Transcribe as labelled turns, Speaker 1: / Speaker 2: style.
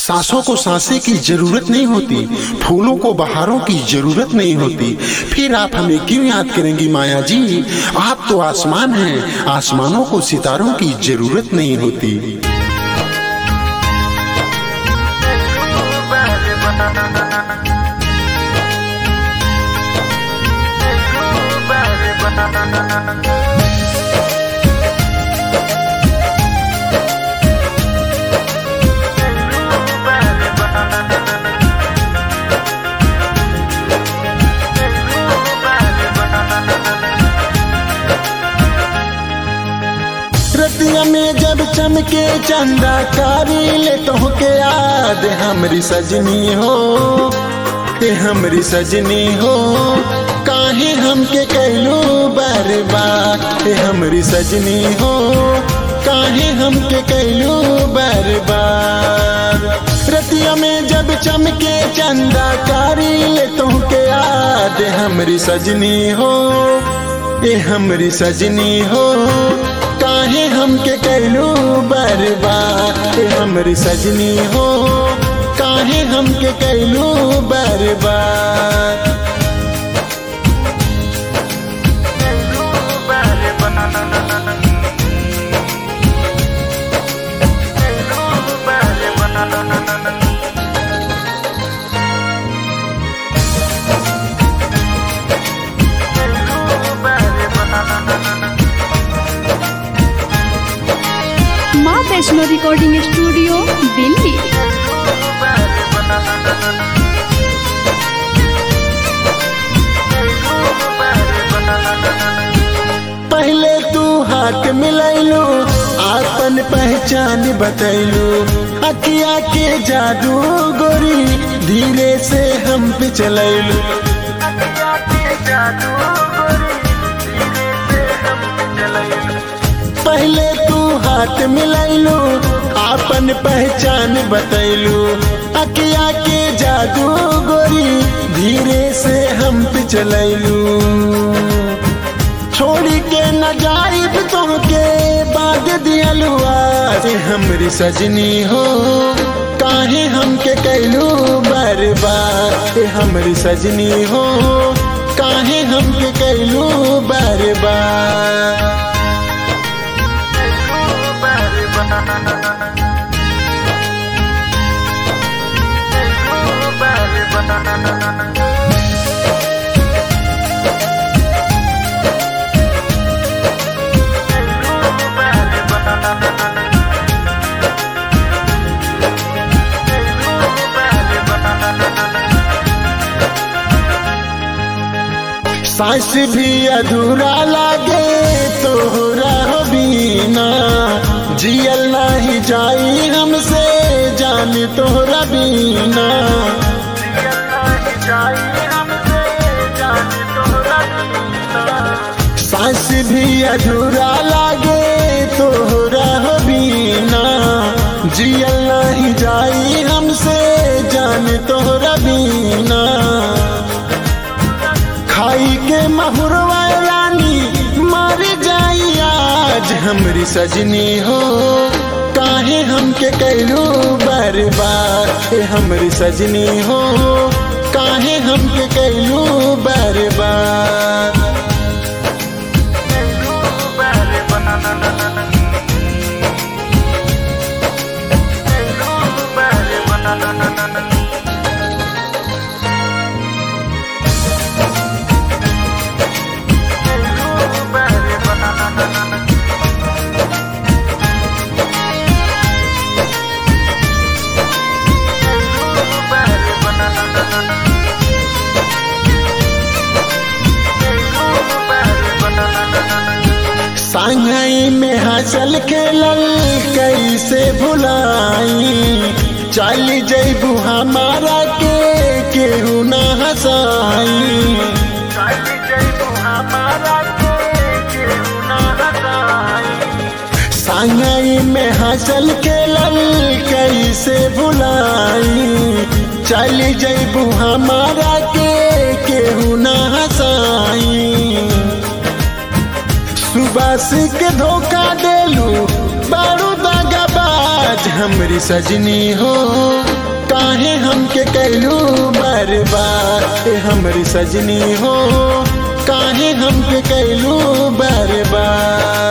Speaker 1: सांसों को सांसे की जरूरत नहीं होती, फूलों को बहारों की जरूरत नहीं होती, फिर आप हमें क्यों याद करेंगी माया जी? आप तो आसमान हैं, आसमानों को सितारों की जरूरत नहीं होती। रतिया में जब चमके चंदा कारी ले तो के याद हमरी सजनी हो, हमरी सजनी हो, काहे हमके कहलू बर्बाद, हमरी सजनी हो, काहे हमके कहलू बर्बाद। रतिया में जब चमके चंदा कारी ले तो के याद हमरी सजनी हो, हमरी सजनी हो, काहे हमके कहलू बर्बाद, हमरी सजनी हो, काहे हमके कहलू बर्बाद।
Speaker 2: माँ वैष्णो रिकॉर्डिंग स्टूडियो दिल्ली।
Speaker 1: पहले तू हाथ मिलैलू, आपन पहचान बतैलू, अखिया के जादू गोरी धीरे से हम पे चलैलू। पहले तू हाथ मिलैलू, आपन पहचान बतैलू, अखिया के जादू गोरी धीरे से हम पे चलैलू। छोड़ी के न जाइब तुमके बाद दियलुआ, हमरी सजनी हो, काहे हमके कहलू बर्बाद, हमरी सजनी हो, काहे हमके कहलू बर्बाद। सांस भी अधूरा लागे तोहरा बिना, जियल नहीं जाई हमसे जान तोहरा बिना। सांस भी अधूरा लागे तोहरा बिना, जियल नहीं जाई हमसे जान तोहरा बिना। खाई के महुरवा रानी मर जाई आज हमरी सजनी हो, काहे हमके कहलू बर्बाद, हमरी सजनी हो, काहे हमके कहलू बर्बाद। सांघाई में हंसल खेलल कैसे भुलाई, चल जैबू हमारा के केहू न हंसाई। सांघाई में हंसल खेलल कैसे भुलाई, चल जैबू हमारा के केहू न हंसाई। सुबास के धोखा देलू बारू दागाबाज, हमरी सजनी हो, बार बार ए हमरी सजनी हो काहे हमके कैलू बार बार।